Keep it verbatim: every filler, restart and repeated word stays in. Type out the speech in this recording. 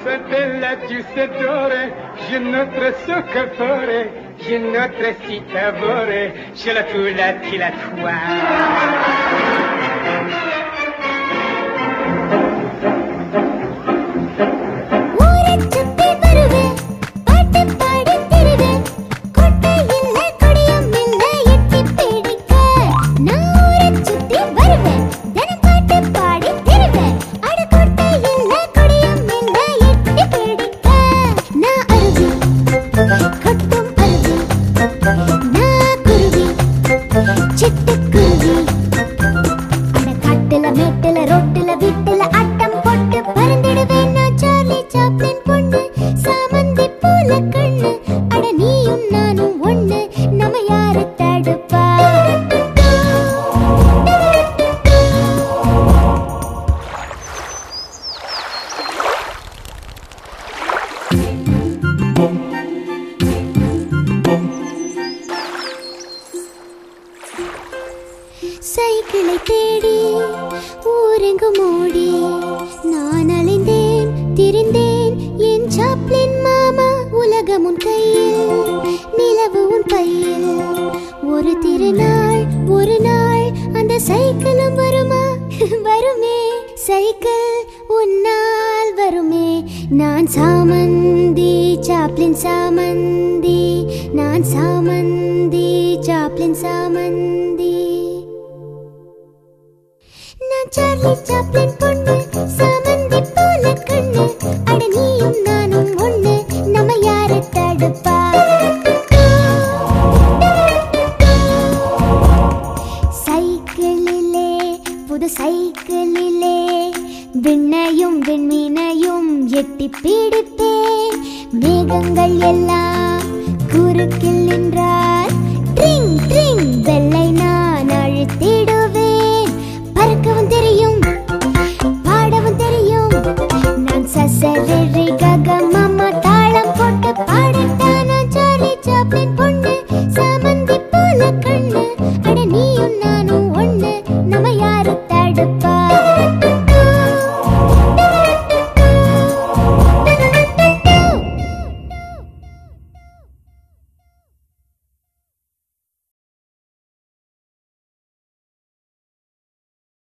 bella tu sedore, je notre soccafore, je notre citavore, je la tula ti la tua. சைக்கிளை தேடி ஊரெங்கும் ஓடி நான் அலைந்தேன் திரிந்தேன் என் சாப்ளின் மாமா உலகம் உன் கையில் நிலவு உன் பையில் ஒரு திருநாள் ஒரு நாள் அந்த சைக்கிளும் வருமா வருமே சைக்கிள் உன்னால் வருமே நான் சாமந்தி சாப்ளின் சாமந்தி நான் சாமந்தி சாப்ளின் சாமந்தி நான் சார்லி சாப்ளின் பொண்ணு சாமந்தி போல கண்ணு அட நீயும் நானும் ஒண்ணு நம்ம யாரு தடுப்பா சைக்கிளிலே புது சைக்கிளிலே விண்ணையும் விண்மீனையும் எட்டி பிடிப்பேன் மேகங்கள் எல்லாம் குறுக்கில் நின்றார்